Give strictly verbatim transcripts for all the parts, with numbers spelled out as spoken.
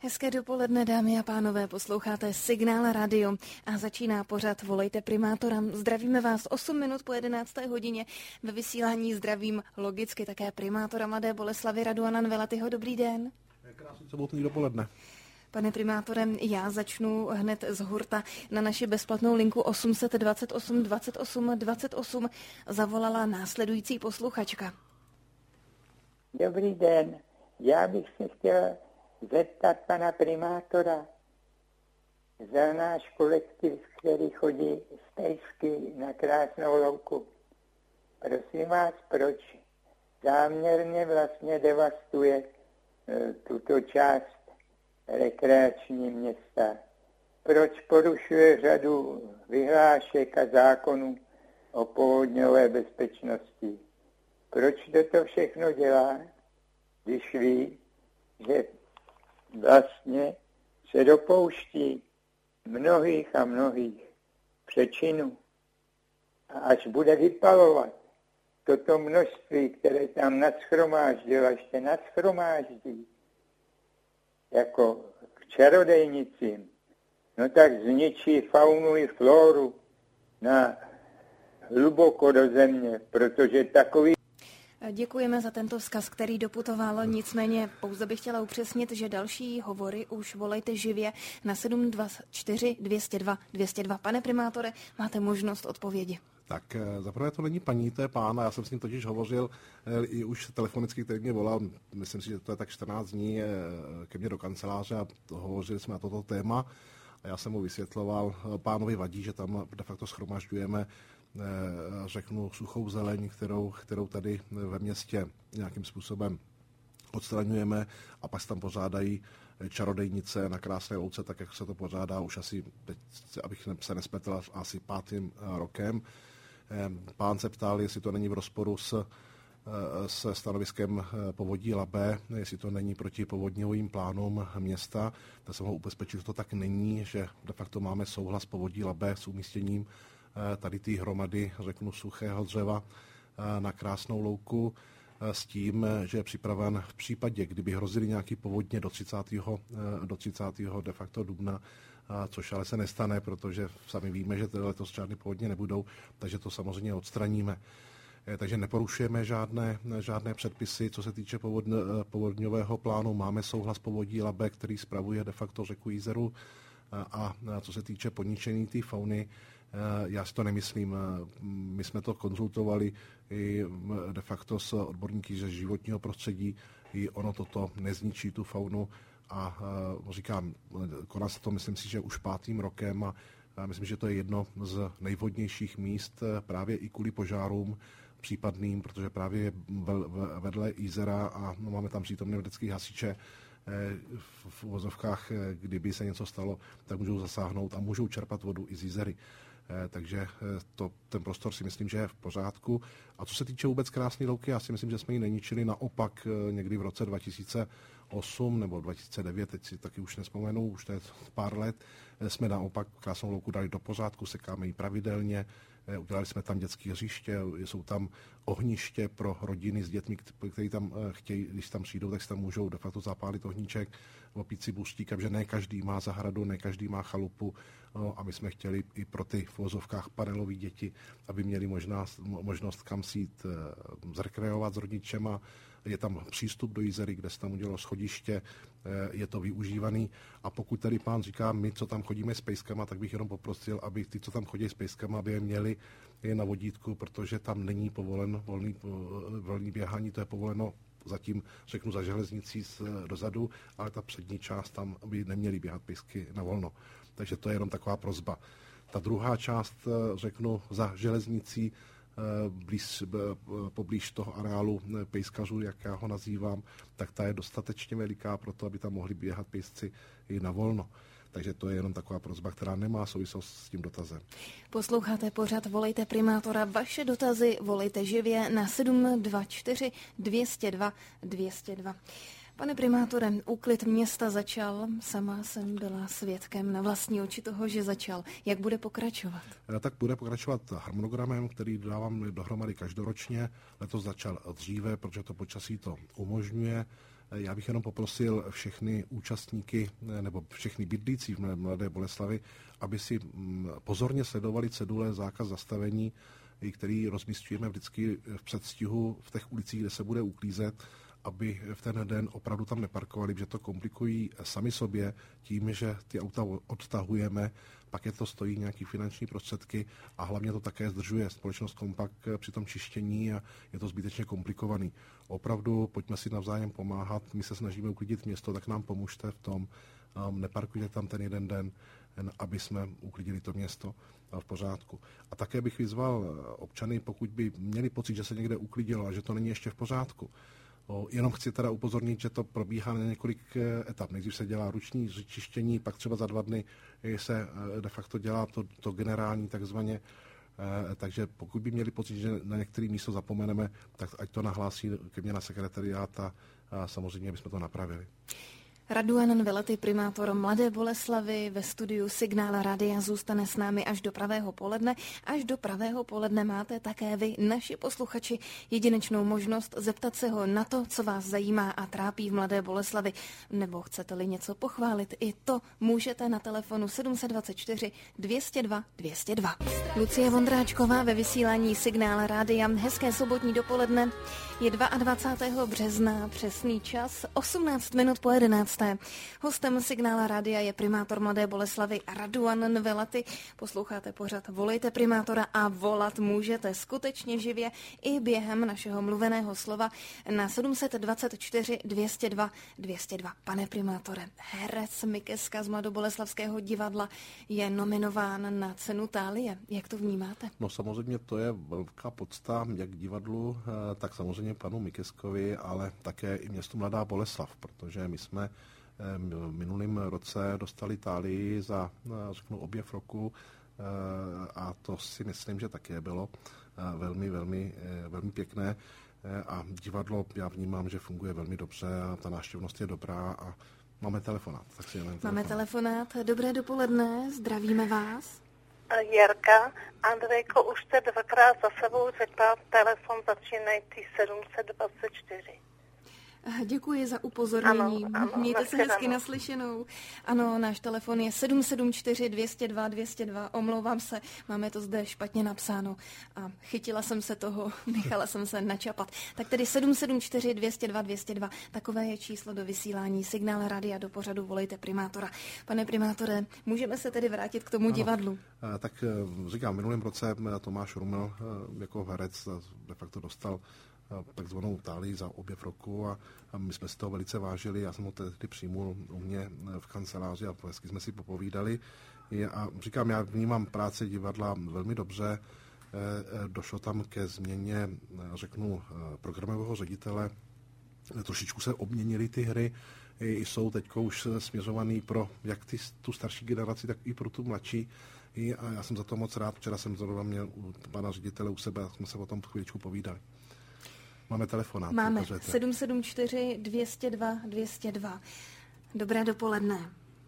Hezké dopoledne, dámy a pánové, posloucháte Signál Radio a začíná pořad Volejte primátora. Zdravíme vás osm minut po jedenácté hodině. Ve vysílání zdravím logicky také primátora Mladé Boleslavi Raduana Nvelatyho. Dobrý den. Krásný sobotní dopoledne. Pane primátore, já začnu hned z hurta. Na naši bezplatnou linku osm set dvacet osm dvacet osm dvacet osm zavolala následující posluchačka. Dobrý den, já bych se chtěla zeptat pana primátora za náš kolektiv, který chodí z Pejsky na Krásnou louku. Prosím vás, proč záměrně vlastně devastuje e, tuto část rekreační města? Proč porušuje řadu vyhlášek a zákonů o povodňové bezpečnosti? Proč toto všechno dělá, když ví, že vlastně se dopouští mnohých a mnohých přečinů. A až bude vypalovat toto množství, které tam nadshromáždil a ještě nadshromáždí, jako k čarodejnicím, no tak zničí faunu i floru na hluboko do země, protože takový... Děkujeme za tento vzkaz, který doputoval, nicméně pouze bych chtěla upřesnit, že další hovory už volejte živě na sedm dva čtyři dvě nula dva dvě nula dva. Pane primátore, máte možnost odpovědi. Tak zaprvé to není paní, to je pán, a já jsem s ním totiž hovořil i už telefonicky, který mě volal, myslím si, že to je tak čtrnáct dní ke mně do kanceláře a hovořili jsme na toto téma a já jsem mu vysvětloval, pánovi vadí, že tam de facto shromažďujeme, řeknu, suchou zeleň, kterou, kterou tady ve městě nějakým způsobem odstraňujeme a pak tam pořádají čarodejnice na Krásné louce, tak jak se to pořádá už asi, teď, abych se nespletl, asi pátým rokem. Pán se ptal, jestli to není v rozporu s, se stanoviskem povodí Labe, jestli to není proti povodňovým plánům města. Tak jsem ho ubezpečil, že to tak není, že de facto máme souhlas povodí Labe s umístěním tady té hromady, řeknu, suchého dřeva na Krásnou louku s tím, že je připraven v případě, kdyby hrozily nějaké povodně do třicátého do třicátého de facto dubna, což ale se nestane, protože sami víme, že letos žádné povodně nebudou, takže to samozřejmě odstraníme. Takže neporušujeme žádné, žádné předpisy, co se týče povodň, povodňového plánu. Máme souhlas povodí Labe, který spravuje de facto řeku Jízeru, a co se týče poničení té fauny, já si to nemyslím. My jsme to konzultovali i de facto s odborníky ze životního prostředí. I ono toto nezničí tu faunu a říkám, koná se to, myslím si, že už pátým rokem a myslím, že to je jedno z nejvhodnějších míst právě i kvůli požárům případným, protože právě vedle Jízera a no, máme tam přítomné vědecké hasiče, v uvozovkách, kdyby se něco stalo, tak můžou zasáhnout a můžou čerpat vodu i z Jízery. Takže to, ten prostor si myslím, že je v pořádku. A co se týče vůbec Krásné louky, já si myslím, že jsme ji neničili, naopak někdy v roce dva tisíce osm nebo dva tisíce devět, teď si taky už nespomenu, už to je pár let, jsme naopak Krásnou louku dali do pořádku, sekáme ji pravidelně, udělali jsme tam dětské hřiště, jsou tam ohniště pro rodiny s dětmi, kteří tam chtějí, když tam přijdou, tak si tam můžou de facto zapálit ohníček, opít si buřtík, protože ne každý má zahradu, ne každý má chalupu, no, a my jsme chtěli i pro ty v vozovkách panelové děti, aby měli možnost, možnost kam si jít zrekreovat s rodičema. Je tam přístup do Jízery, kde se tam udělalo schodiště, je to využívaný. A pokud tady pán říká, my, co tam chodíme s pejskama, tak bych jenom poprosil, aby ty, co tam chodí s pejskama, aby je měli je na vodítku, protože tam není povoleno volný, volný běhání, to je povoleno zatím, řeknu, za železnicí dozadu, ale ta přední část tam by neměly běhat pejsky na volno. Takže to je jenom taková prosba. Ta druhá část, řeknu, za železnicí, blíž, poblíž toho areálu pejskařů, jak já ho nazývám, tak ta je dostatečně veliká pro to, aby tam mohli běhat pejsci i na volno. Takže to je jenom taková prosba, která nemá souvislost s tím dotazem. Posloucháte pořad Volejte primátora. Vaše dotazy volejte živě na sedm dva čtyři dvě nula dva dvě nula dva. Pane primátore, úklid města začal, sama jsem byla svědkem na vlastní oči toho, že začal. Jak bude pokračovat? Tak bude pokračovat harmonogramem, který dávám dohromady každoročně. Letos začal dříve, protože to počasí to umožňuje. Já bych jenom poprosil všechny účastníky nebo všechny bydlící v Mladé Boleslavi, aby si pozorně sledovali cedule zákaz zastavení, který rozmístujeme vždycky v předstihu v těch ulicích, kde se bude uklízet, aby v ten den opravdu tam neparkovali, protože to komplikují sami sobě tím, že ty auta odtahujeme, pak je to stojí nějaký finanční prostředky a hlavně to také zdržuje společnost Kompakt při tom čištění a je to zbytečně komplikovaný. Opravdu pojďme si navzájem pomáhat, my se snažíme uklidit město, tak nám pomůžte v tom, um, neparkujte tam ten jeden den, aby jsme uklidili to město v pořádku. A také bych vyzval občany, pokud by měli pocit, že se někde uklidilo a že to není ještě v pořádku. O, jenom chci teda upozornit, že to probíhá na několik etap. Nejdřív se dělá ruční čištění, pak třeba za dva dny se de facto dělá to, to generální takzvaně. E, takže pokud by měli pocit, že na některé místo zapomeneme, tak ať to nahlásí ke mně na sekretariát a, a samozřejmě bychom to napravili. Raduan Velety, primátor Mladé Boleslavy, ve studiu Signál Rádia zůstane s námi až do pravého poledne. Až do pravého poledne máte také vy, naši posluchači, jedinečnou možnost zeptat se ho na to, co vás zajímá a trápí v Mladé Boleslavi. Nebo chcete-li něco pochválit, i to můžete na telefonu sedm set dvacet čtyři dvě stě dva dvě stě dva. Lucie Vondráčková ve vysílání Signál Rádia. Hezké sobotní dopoledne. Je dvacátého druhého března, přesný čas, osmnáct minut po jedenácté. Hostem Signála Rádia je primátor Mladé Boleslavy Raduan Velety. Posloucháte pořad Volejte primátora a volat můžete skutečně živě i během našeho mluveného slova na sedm set dvacet čtyři dvě stě dva dvě stě dva. Pane primátore, herec Mikeska z Mladoboleslavského divadla je nominován na cenu Thálie. Jak to vnímáte? No samozřejmě to je velká podsta jak divadlu, tak samozřejmě panu Mikeskovi, ale také i městu Mladá Boleslav, protože my jsme v minulém roce dostali Thálii za, řeknu, objev roku a to si myslím, že také bylo velmi, velmi, velmi pěkné a divadlo, já vnímám, že funguje velmi dobře a ta návštěvnost je dobrá a máme telefonát. Tak si máme telefonát. telefonát. Dobré dopoledne, zdravíme vás. Jirka, Andrejko, už jste dvakrát za sebou řekla telefon začínající sedm set dvacet čtyři. Děkuji za upozornění. Ano, ano, mějte se hezky naslyšenou. Ano, náš telefon je sedm sedm čtyři dvě stě dva dvě stě dva. Omlouvám se, máme to zde špatně napsáno. A chytila jsem se toho, nechala jsem se načapat. Tak tedy sedm sedm čtyři dvě stě dva dvě stě dva. Takové je číslo do vysílání Signál Rádia do pořadu Volejte primátora. Pane primátore, můžeme se tedy vrátit k tomu ano, divadlu. Tak říkám, v minulém roce Tomáš Rumel jako herec de facto dostal takzvanou Thálii za objev roku a, a my jsme si toho velice vážili. Já jsem ho tehdy přijmul u mě v kanceláři a hezky jsme si popovídali. A říkám, já vnímám práci divadla velmi dobře. Došlo tam ke změně, řeknu, programového ředitele. Trošičku se obměnily ty hry. Jsou teď už směřovaný pro jak ty, tu starší generaci, tak i pro tu mladší. A já jsem za to moc rád. Včera jsem zrovna měl u pana ředitele u sebe a jsme se o tom chvíličku povídali. Máme telefonát. Máme sedm sedm čtyři dvě stě dva dvě stě dva. Dobré dopoledne.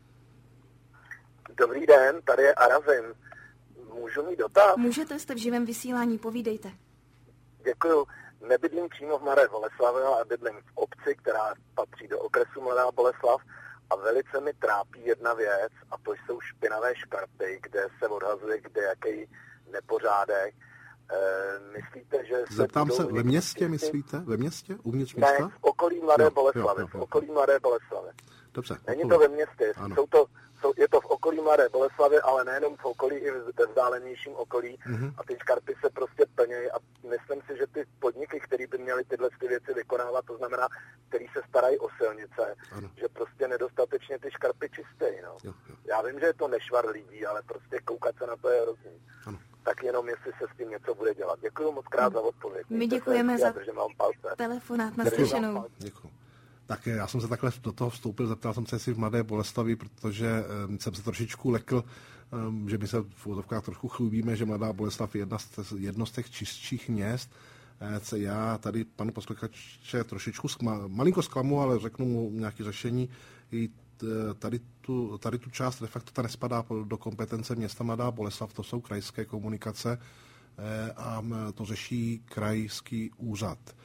Dobrý den, tady je Arazin. Můžu mít dotaz? Můžete, jste v živém vysílání, povídejte. Děkuju. Nebydlím přímo v Mladé Boleslavi, ale bydlím v obci, která patří do okresu Mladá Boleslav a velice mi trápí jedna věc a to jsou špinavé škarpy, kde se odhazuje kde jaký nepořádek. E, myslíte, že se Zeptám se, ve městě myslíte? Ve městě? Uvnitř města? Ne, v okolí Mladé Boleslavy. V okolí Mladé Boleslavy. Dobře. Není to ve městě, jsou to, jsou, je to v okolí Mladé Boleslavy, ale nejenom v okolí, i ve vzdálenějším okolí. Mm-hmm. A ty škarpy se prostě plnějí a myslím si, že ty podniky, které by měly tyhle ty věci vykonávat, to znamená, který se starají o silnice, ano. že prostě nedostatečně ty škarpy čistějí. No. Jo, jo. Já vím, že je to nešvar lidí, ale prostě koukat se na to je hrozný. Tak jenom, jestli se s tím něco bude dělat. Děkuji moc krát za odpověď. My děkujeme za telefonát naslyšenou. Děkuji. Tak já jsem se takhle do toho vstoupil, zeptal jsem se, jestli v Mladé Boleslavi, protože um, jsem se trošičku lekl, um, že my se v úvodovkách trošku chlubíme, že Mladá Boleslav je jedna z, jedno z těch čistších měst. E, já tady panu posluchače trošičku skma, malinko zklamu, ale řeknu mu nějaké řešení. I tady tu, tady tu část de facto ta nespadá do kompetence města Mladá Boleslav, to jsou krajské komunikace e, a to řeší krajský úřad.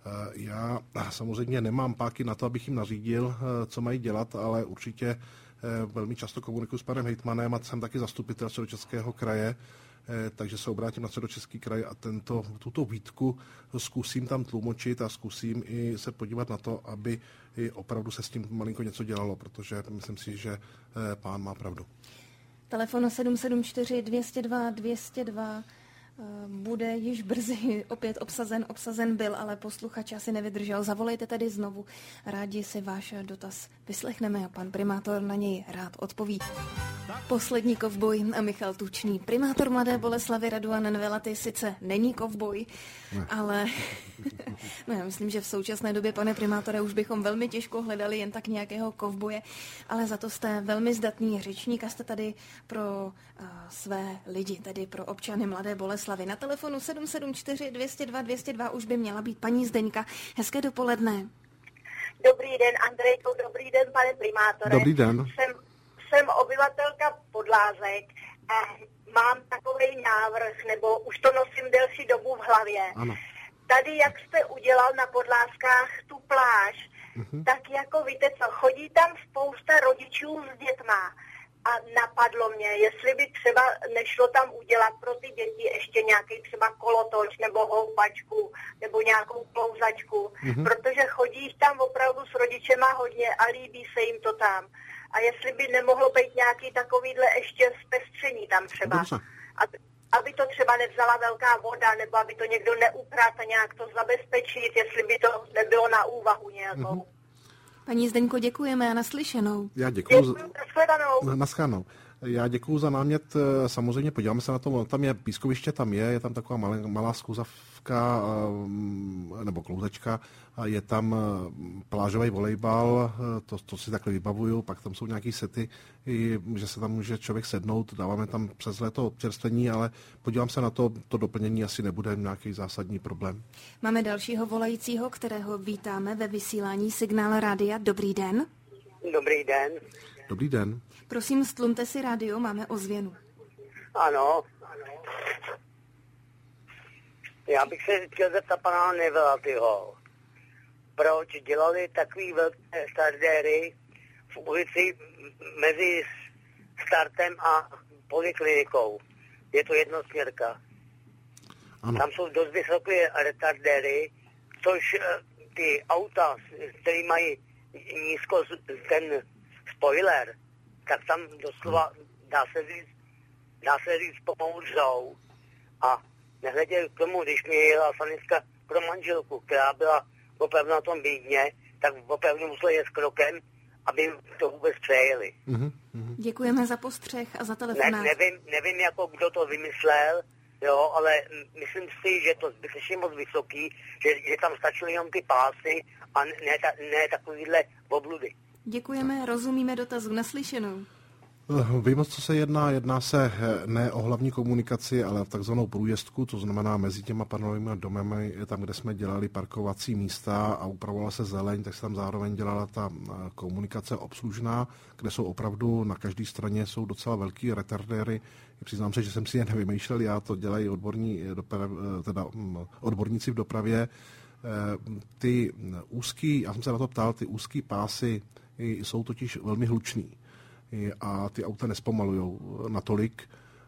Já samozřejmě nemám páky na to, abych jim nařídil, co mají dělat, ale určitě velmi často komunikuji s panem hejtmanem a jsem taky zastupitel Středočeského kraje, takže se obrátím na Středočeský kraj a tento, tuto výtku zkusím tam tlumočit a zkusím i se podívat na to, aby i opravdu se s tím malinko něco dělalo, protože myslím si, že pán má pravdu. Telefon sedm sedm čtyři dvě nula dva dvě nula dva bude již brzy opět obsazen. Obsazen byl, ale posluchač asi nevydržel. Zavolejte tedy znovu. Rádi si váš dotaz vyslechneme a pan primátor na něj rád odpoví. Poslední kovboj a Michal Tučný. Primátor Mladé Boleslavi Raduan Nvelaty sice není kovboj, ne. ale no já myslím, že v současné době, pane primátore, už bychom velmi těžko hledali jen tak nějakého kovboje, ale za to jste velmi zdatný řečník a jste tady pro uh, své lidi, tedy pro občany Mladé Boleslavy. Na telefonu sedm sedm čtyři dvě nula dva dvě nula dva už by měla být paní Zdeňka. Hezké dopoledne. Dobrý den, Andrejko, dobrý den, pane primátore. Dobrý den. Jsem, jsem obyvatelka Podlázek a mám takový návrh, nebo už to nosím delší dobu v hlavě. Ano. Tady, jak jste udělal na Podlázkách tu pláž, uh-huh. tak jako víte co, chodí tam spousta rodičů s dětma. A napadlo mě, jestli by třeba nešlo tam udělat pro ty děti ještě nějaký třeba kolotoč nebo houpačku nebo nějakou klouzačku, mm-hmm. protože chodí tam opravdu s rodičema hodně a líbí se jim to tam. A jestli by nemohlo být nějaký takovýhle ještě zpestření tam třeba. Aby, aby to třeba nevzala velká voda nebo aby to někdo neukradl a nějak to zabezpečit, jestli by to nebylo na úvahu nějakou. Mm-hmm. Paní Zdeňko, děkujeme a naslyšenou. Já děkuju. Děkuju, nashledanou. Naschledanou. Já děkuju za námět, samozřejmě podíváme se na to, tam je pískoviště, tam je, je tam taková malá, malá skuzavka nebo klouzečka, je tam plážový volejbal, to, to si takhle vybavuju, pak tam jsou nějaký sety, že se tam může člověk sednout, dáváme tam přes léto občerstvení, ale podívám se na to, to doplnění asi nebude nějaký zásadní problém. Máme dalšího volajícího, kterého vítáme ve vysílání Signál rádia. Dobrý den. Dobrý den. Dobrý den. Prosím, stlumte si rádio, máme ozvěnu. Ano. Já bych se chtěl zeptat pana Nevelatyho, proč dělali takový velké stardéry v ulici mezi startem a poliklinikou. Je to jednosměrka. Ano. Tam jsou dost vysoké retardéry, což ty auta, které mají nízko ten spoiler, tak tam doslova dá se říct, dá se říct pomalu dřou. A nehledě k tomu, když mi jela sanitka pro manželku, která byla opravdu na tom bídně, tak opravdu musela jet s krokem, aby to vůbec přejeli. Mm-hmm, mm-hmm. Děkujeme za postřeh a za telefonát. Ne, nevím, nevím, jako kdo to vymyslel, jo, ale myslím si, že to zbytečně moc vysoký, že, že tam stačily jenom ty pásy a ne, ta, ne takovýhle obludy. Děkujeme, rozumíme dotazu, naslyšenou. Vím, co se jedná. Jedná se ne o hlavní komunikaci, ale v takzvanou průjezdku, to znamená mezi těma panelovými domy, tam, kde jsme dělali parkovací místa a upravovala se zeleň, tak se tam zároveň dělala ta komunikace obslužná, kde jsou opravdu na každé straně jsou docela velký retardéry. Přiznám se, že jsem si je nevymýšlel, já to dělají odborní doprav, teda odborníci v dopravě. Ty úzký, já jsem se na to ptal, ty úzký pásy jsou totiž velmi hluční a ty auta nespomalujou natolik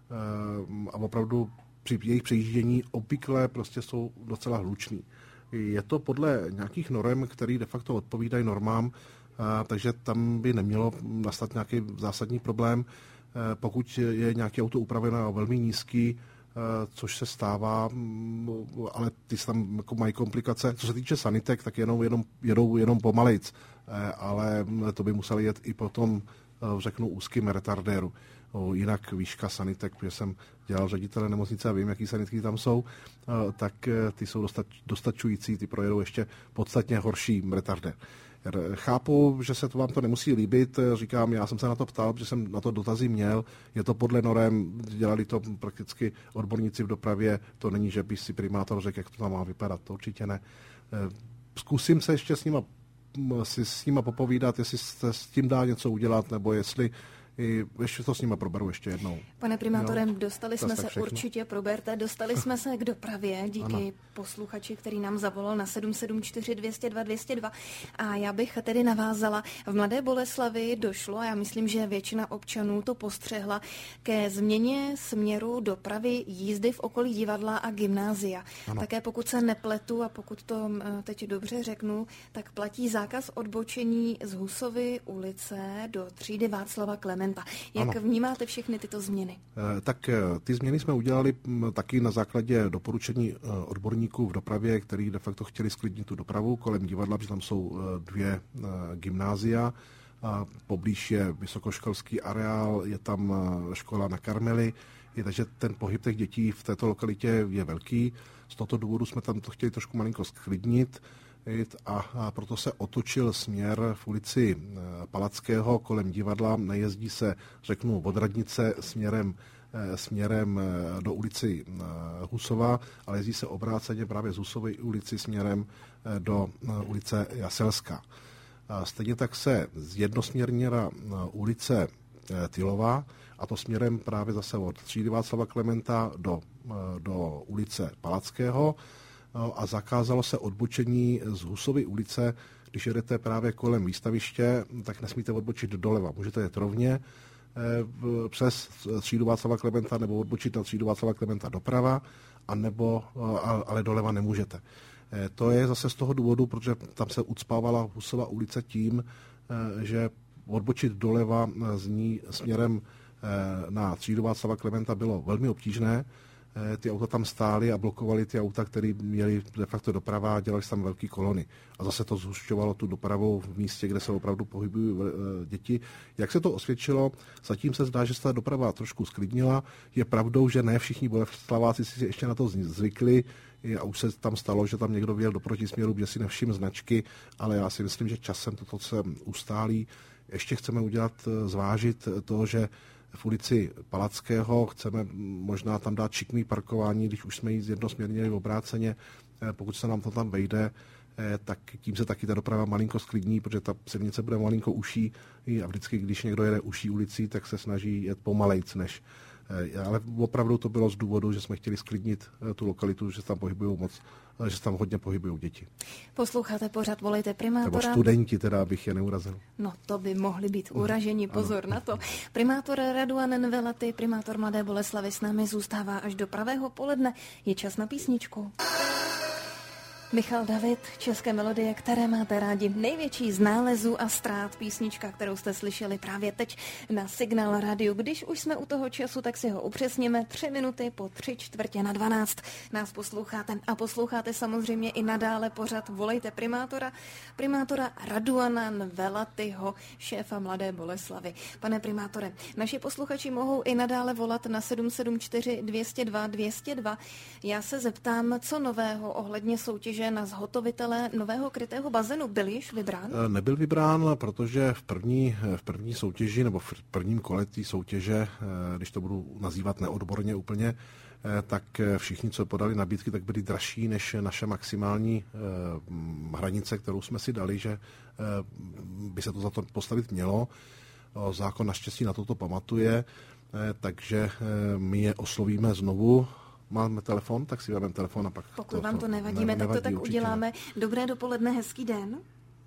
a opravdu při jejich přejíždění obvykle prostě jsou docela hluční. Je to podle nějakých norem, které de facto odpovídají normám, takže tam by nemělo nastat nějaký zásadní problém. Pokud je nějaké auto upravené velmi nízký, což se stává, ale ty tam jako mají komplikace. Co se týče sanitek, tak jenom, jenom, jedou jenom pomalejc, ale to by museli jet i potom, řeknu, úzkým retardéru. Jinak výška sanitek, protože jsem dělal ředitele nemocnice a vím, jaký sanitky tam jsou, tak ty jsou dostačující, ty projedou ještě podstatně horší retardér. Chápu, že se to vám to nemusí líbit, říkám, já jsem se na to ptal, protože jsem na to dotazy měl, je to podle norem, dělali to prakticky odborníci v dopravě, to není, že by si primátor řekl, jak to tam má vypadat, to určitě ne. Zkusím se ještě s nima, si s nima popovídat, jestli se s tím dá něco udělat, nebo jestli I ještě to s nimi proberu ještě jednou. Pane primátore, jo, dostali jsme se všechno. Určitě, proberte, dostali jsme se k dopravě díky ano. posluchači, který nám zavolal na sedm sedm čtyři dvě nula dva dvě nula dva. A já bych tedy navázala. V Mladé Boleslavi došlo, a já myslím, že většina občanů to postřehla, ke změně směru dopravy jízdy v okolí divadla a gymnázia. Ano. Také pokud se nepletu a pokud to teď dobře řeknu, tak platí zákaz odbočení z Husovy ulice do třídy Václava Klementa. Jak ano. vnímáte všechny tyto změny? E, tak ty změny jsme udělali m, taky na základě doporučení e, odborníků v dopravě, kteří de facto chtěli sklidnit tu dopravu kolem divadla, protože tam jsou e, dvě e, gymnázia. A poblíž je vysokoškolský areál, je tam e, škola na Karmeli, je, takže ten pohyb těch dětí v této lokalitě je velký. Z tohoto důvodu jsme tam to chtěli trošku malinko sklidnit. A proto se otočil směr v ulici Palackého kolem divadla. Nejezdí se, řeknu, od radnice směrem, směrem do ulici Husova, ale jezdí se obráceně právě z Husovy ulici směrem do ulice Jaselská. Stejně tak se jednosměrněra ulice Tylová, a to směrem právě zase od třídy Václava Klementa do, do ulice Palackého, a zakázalo se odbočení z Husovy ulice. Když jedete právě kolem výstaviště, tak nesmíte odbočit doleva. Můžete jet rovně přes třídu Václava Klementa nebo odbočit na třídu Václava Klementa doprava, anebo, ale doleva nemůžete. To je zase z toho důvodu, protože tam se ucpávala Husova ulice tím, že odbočit doleva z ní směrem na třídu Václava Klementa bylo velmi obtížné. Ty auta tam stály a blokovaly ty auta, které měly de facto doprava a dělali tam velké kolony. A zase to zhušťovalo tu dopravu v místě, kde se opravdu pohybují děti. Jak se to osvědčilo, zatím se zdá, že se ta doprava trošku sklidnila. Je pravdou, že ne všichni Boleslaváci si ještě na to zvykli a už se tam stalo, že tam někdo vyjel do protisměru, že si nevšiml značky, ale já si myslím, že časem toto se ustálí. Ještě chceme udělat, zvážit to, že v ulici Palackého chceme možná tam dát šikmý parkování, když už jsme jí jednosměrně obráceně, pokud se nám to tam vejde, tak tím se taky ta doprava malinko sklidní, protože ta silnice bude malinko uší a vždycky, když někdo jede uší ulicí, tak se snaží jet pomalejc než. Ale opravdu to bylo z důvodu, že jsme chtěli sklidnit tu lokalitu, že se tam pohybují moc, že se tam hodně pohybují děti. Posloucháte pořád Volejte primátora? Nebo studenti teda, abych je neurazil. No to by mohli být uraženi, pozor ano. na to. Primátor Raduan Velaty, primátor Mladé Boleslavi s námi zůstává až do pravého poledne. Je čas na písničku. Michal David, české melodie, které máte rádi, největší z nálezů a ztrát, písnička, kterou jste slyšeli právě teď na Signál rádiu. Když už jsme u toho času, tak si ho upřesněme. Tři minuty po tři čtvrtě na dvanáct nás posloucháte a posloucháte samozřejmě i nadále pořad Volejte primátora, primátora Raduana Velatyho, šéfa Mladé Boleslavy. Pane primátore, naši posluchači mohou i nadále volat na sedm sedm čtyři dvě nula dva dvě nula dva. Já se zeptám, co nového ohledně soutěže na zhotovitele nového krytého bazénu. Byl již vybrán? Nebyl vybrán, protože v první, v první soutěži nebo v prvním kole té soutěže, když to budu nazývat neodborně úplně, tak všichni, co podali nabídky, tak byli dražší než naše maximální hranice, kterou jsme si dali, že by se to za to postavit mělo. Zákon naštěstí na toto pamatuje, takže my je oslovíme znovu. Máme telefon, tak si vezmeme telefon a pak... Pokud to, vám to nevadíme, ne, tak to tak určitě uděláme. Dobré dopoledne, hezký den.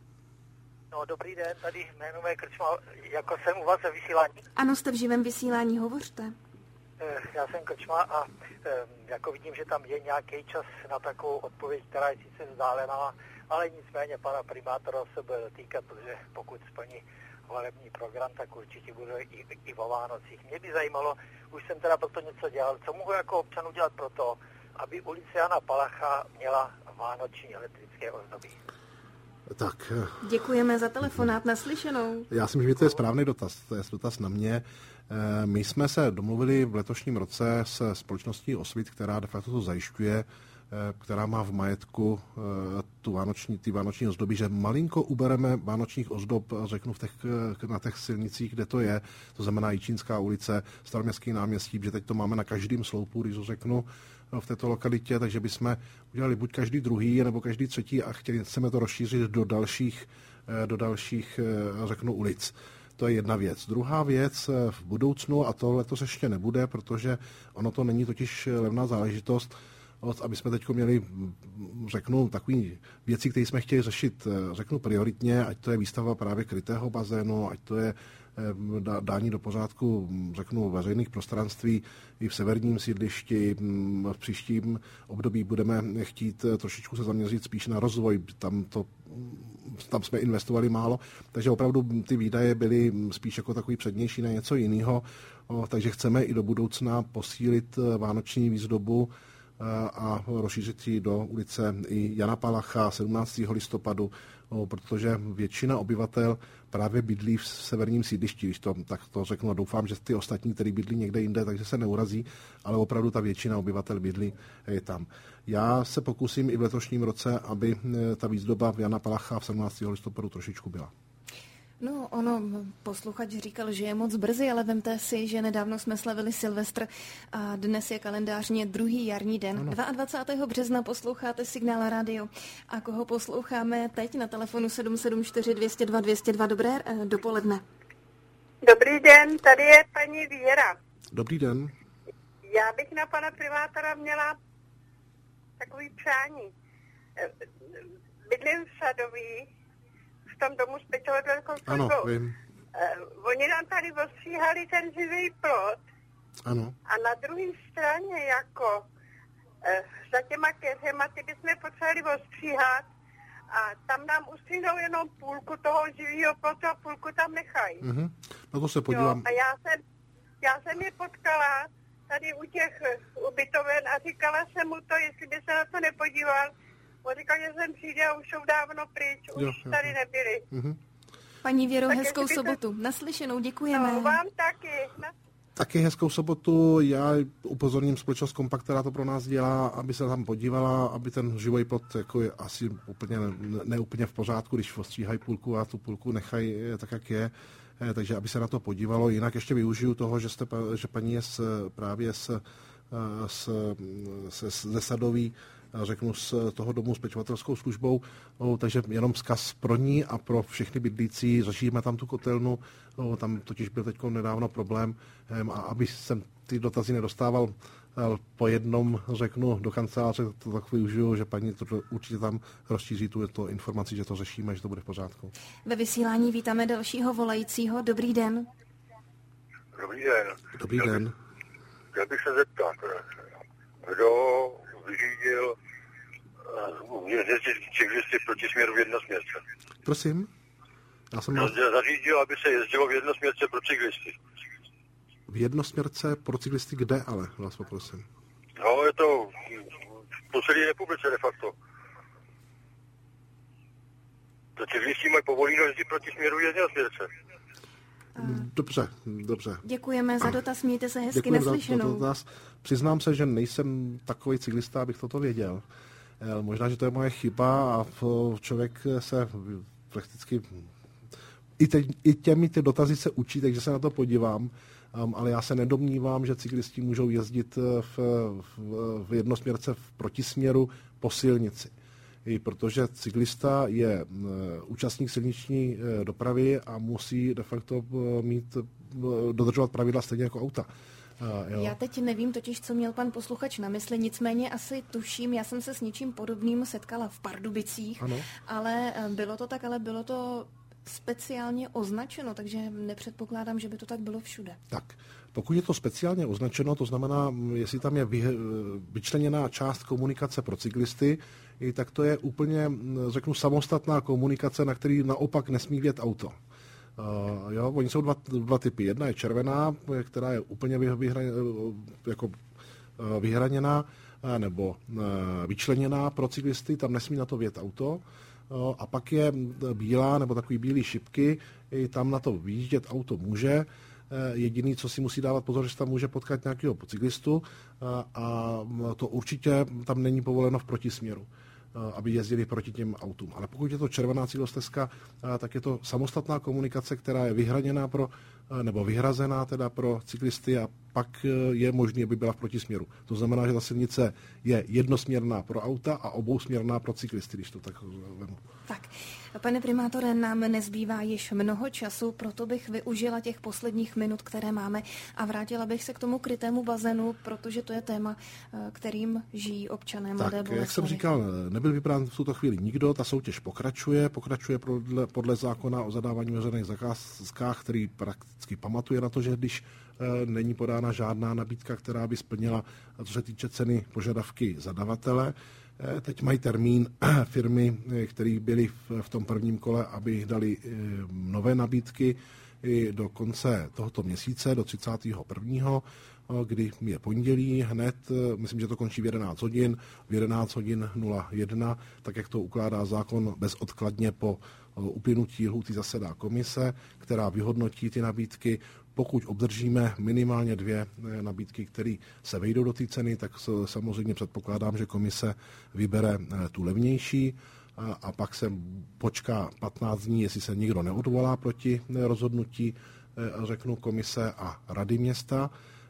No, dobrý den, tady jmenuje Krčma, jako jsem u vás ve vysílání. Ano, jste v živém vysílání, hovořte. Já jsem Krčma a jako vidím, že tam je nějaký čas na takovou odpověď, která je sice vzdálená, ale nicméně pana primátora se bude týkat, protože pokud splní volební program, tak určitě bude i, i o Vánocích. Mě by zajímalo, už jsem teda proto něco dělal, co mohu jako občan udělat pro to, aby ulice Jana Palacha měla vánoční elektrické ozdoby. Tak. Děkujeme za telefonát, naslyšenou. Já si myslím, že to je správný dotaz, to je dotaz na mě. My jsme se domluvili v letošním roce se společností Osvit, která de facto to zajišťuje, která má v majetku tu vánoční, ty vánoční ozdoby, že malinko ubereme vánočních ozdob, řeknu, v těch, na těch silnicích, kde to je, to znamená Jičínská ulice, Staroměstský náměstí, že teď to máme na každém sloupu, když to řeknu, v této lokalitě, takže bychom udělali buď každý druhý, nebo každý třetí a chtěli, chceme to rozšířit do dalších, do dalších, řeknu, ulic. To je jedna věc. Druhá věc v budoucnu, a to letos ještě nebude, protože ono to není totiž levná záležitost, aby jsme teď měli, řeknu, takové věci, které jsme chtěli řešit, řeknu prioritně, ať to je výstava právě krytého bazénu, ať to je dání do pořádku, řeknu, veřejných prostranství i v severním sídlišti. V příštím období budeme chtít trošičku se zaměřit spíš na rozvoj. Tam, to, tam jsme investovali málo, takže opravdu ty výdaje byly spíš jako takový přednější na něco jiného. Takže chceme i do budoucna posílit vánoční výzdobu a rozšířit ji do ulice i Jana Palacha sedmnáctého listopadu, protože většina obyvatel právě bydlí v severním sídlišti, když to tak to řeknu, a doufám, že ty ostatní, kteří bydlí někde jinde, takže se neurazí, ale opravdu ta většina obyvatel bydlí je tam. Já se pokusím i v letošním roce, aby ta výzdoba v Jana Palacha v sedmnáctého listopadu trošičku byla. No, ono, posluchač říkal, že je moc brzy, ale vemte si, že nedávno jsme slavili Silvestr a dnes je kalendářně druhý jarní den. Ano. dvacátého druhého března posloucháte Signál Radio. A koho posloucháme teď na telefonu sedm sedm čtyři dvě nula dva dvě nula dva? Dobré eh, dopoledne. Dobrý den, tady je paní Věra. Dobrý den. Já bych na pana primátora měla takový přání. Bydlím v Sadový, v tom domu s pečovatelskou službou. Ano, vím. Uh, oni nám tady ostříhali ten živý plot. Ano. A na druhé straně jako uh, za těma keřema, ty bychom potřebovali ostříhat a tam nám ustříhnou jenom půlku toho živého plotu a půlku tam nechají. Uh-huh. Na to se podívám. Jo, a já jsem, já jsem je potkala tady u těch ubytoven a říkala jsem mu to, jestli by se na to nepodíval. On říkal, že jsem přijde a už jsou dávno pryč, už jo, tady jo. nebyli. Uh-huh. Paní Věro, tak hezkou sobotu. Se... Naslyšenou, děkujeme. No, vám taky. Na... Taky hezkou sobotu. Já upozorním společnost Kompakt, která to pro nás dělá, aby se tam podívala, aby ten živoj plot jako je asi úplně ne, ne úplně v pořádku, když ostříhají půlku a tu půlku nechají tak, jak je. Takže aby se na to podívalo. Jinak ještě využiju toho, že, jste, že paní je z, právě z, z, z, ze Sadový, řeknu, z toho domu s pečovatelskou službou, o, takže jenom vzkaz pro ní a pro všechny bydlící, řešíme tam tu kotelnu, o, tam totiž byl teď nedávno problém, em, a aby jsem ty dotazy nedostával po jednom, řeknu, do kanceláře, to tak využiju, že paní to určitě tam rozšíří tu to informaci, že to řešíme, že to bude v pořádku. Ve vysílání vítáme dalšího volajícího. Dobrý den. Dobrý den. Dobrý den. Chtěl bych se zeptat, kdo vyřídil cyklisty proti směru v jednosměrce? Prosím? Já jsem mal... Zařídil, aby se jezdilo v jednosměrce pro cyklisty. V jednosměrce pro cyklisty kde ale, vás poprosím? No, je to po celé republice de facto. To cyklisti mají povoleno jezdit proti směru v jednosměrce. Dobře, dobře. Děkujeme za dotaz, mějte se hezky, Děkujeme naslyšenou. Za dotaz. Přiznám se, že nejsem takový cyklista, abych toto věděl. Možná, že to je moje chyba a člověk se prakticky i, te, i těmi ty dotazy se učí, takže se na to podívám, um, ale já se nedomnívám, že cyklisti můžou jezdit v, v, v jednosměrce v protisměru po silnici. I protože cyklista je uh, účastník silniční uh, dopravy a musí de facto uh, mít, uh, dodržovat pravidla stejně jako auta. Uh, jo. Já teď nevím totiž, co měl pan posluchač na mysli, nicméně asi tuším, já jsem se s něčím podobným setkala v Pardubicích, ano. ale bylo to tak, ale bylo to speciálně označeno, takže nepředpokládám, že by to tak bylo všude. Tak, pokud je to speciálně označeno, to znamená, jestli tam je vy, vyčleněná část komunikace pro cyklisty, tak to je úplně, řeknu, samostatná komunikace, na který naopak nesmí vjet auto. Uh, jo, oni jsou dva, dva typy. Jedna je červená, která je úplně vyhra, jako, uh, vyhraněná uh, nebo uh, vyčleněná pro cyklisty, tam nesmí na to vjet auto. Uh, a pak je bílá nebo takový bílý šipky, i tam na to vyjíždět auto může. Uh, jediný, co si musí dávat pozor, že tam může potkat nějakého cyklistu uh, a to určitě tam není povoleno v protisměru, aby jezdili proti těm autům. Ale pokud je to červená cyklostezka, tak je to samostatná komunikace, která je vyhraněná pro, nebo vyhrazená teda pro cyklisty a pak je možné, aby byla v protisměru. To znamená, že ta silnice je jednosměrná pro auta a obousměrná pro cyklisty, když to tak vemu. Tak, pane primátore, nám nezbývá již mnoho času, proto bych využila těch posledních minut, které máme a vrátila bych se k tomu krytému bazénu, protože to je téma, kterým žijí občané Mladé Boleslavi. Tak, jak jsem říkal, nebyl vybrán v tuto chvíli nikdo, ta soutěž pokračuje, pokračuje podle, podle zákona o zadávání veřejných zakázkách, který prakticky pamatuje na to, že když e, není podána žádná nabídka, která by splnila, co se týče ceny, požadavky zadavatele. E, teď mají termín firmy, které byly v, v tom prvním kole, aby dali e, nové nabídky i do konce tohoto měsíce, do třicátého prvního kdy je pondělí hned, myslím, že to končí v jedenáct hodin, v jedenáct hodin nula jedna, tak jak to ukládá zákon, bezodkladně po uplynutí lhůty zasedá komise, která vyhodnotí ty nabídky. Pokud obdržíme minimálně dvě nabídky, které se vejdou do té ceny, tak samozřejmě předpokládám, že komise vybere tu levnější a pak se počká patnáct dní, jestli se nikdo neodvolá proti rozhodnutí, řeknu, komise a rady města.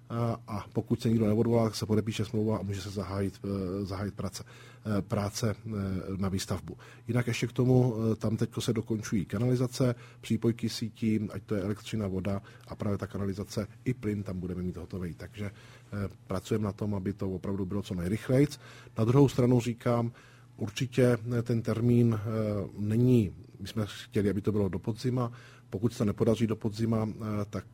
A pokud se nikdo neodvolá, tak se podepíše smlouva a může se zahájit, zahájit práce, práce na výstavbu. Jinak ještě k tomu, tam teď se dokončují kanalizace, přípojky sítí, ať to je elektřina, voda a právě ta kanalizace i plyn tam budeme mít hotový. Takže pracujeme na tom, aby to opravdu bylo co nejrychleji. Na druhou stranu říkám, určitě ten termín není, my jsme chtěli, aby to bylo do podzima. Pokud se to nepodaří do podzima, tak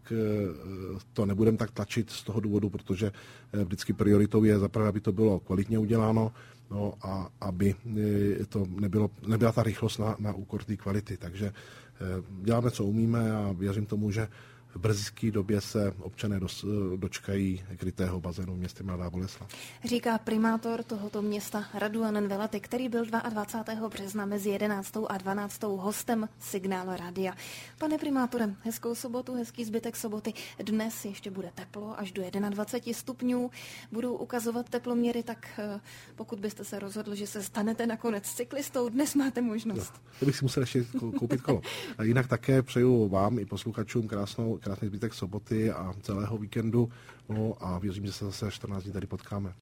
to nebudeme tak tlačit z toho důvodu, protože vždycky prioritou je zaprvé, aby to bylo kvalitně uděláno, no a aby to nebylo, nebyla ta rychlost na, na úkor té kvality. Takže děláme, co umíme a věřím tomu, že v brzké době se občané dos, dočkají krytého bazénu v městě Mladá Boleslav. Říká primátor tohoto města Raduan Velaty, který byl dvacátého druhého března mezi jedenáctou a dvanáctou hostem Signál Radia. Pane primátore, hezkou sobotu, hezký zbytek soboty. Dnes ještě bude teplo až do dvacet jedna stupňů. Budou ukazovat teploměry, tak pokud byste se rozhodl, že se stanete nakonec cyklistou, dnes máte možnost. No, to bych si musel ještě koupit kolo. A jinak také přeju vám i posluchačům krásnou krásný zbytek soboty a celého víkendu. No a věřím, že se zase čtrnáct dní tady potkáme.